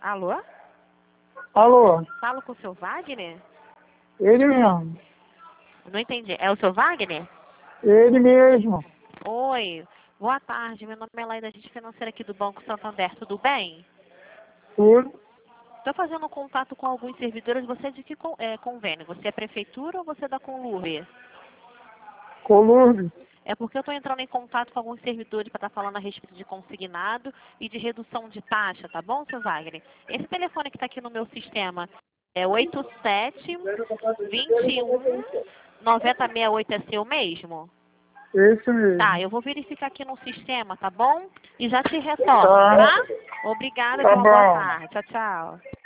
Alô? Alô, Falo com o seu Wagner? ele mesmo. Não entendi. É o seu Wagner? Ele mesmo. Oi. Boa tarde. Meu nome é Laida, agente financeira aqui do Banco Santander. Tudo bem? Tudo. Estou fazendo contato com alguns servidores. Você é de que convênio? Você é prefeitura ou você é da Conlurb? Colúrbio. É porque eu estou entrando em contato com alguns servidores para estar falando a respeito de consignado e de redução de taxa, tá bom, seu Wagner? Esse telefone que está aqui no meu sistema é 87-21-9068, é seu mesmo? Esse Tá, mesmo. eu vou verificar aqui no sistema, tá bom? E já te retorno, Tá, tá? Obrigada, tá tenha uma boa bom. tarde. Tchau, tchau.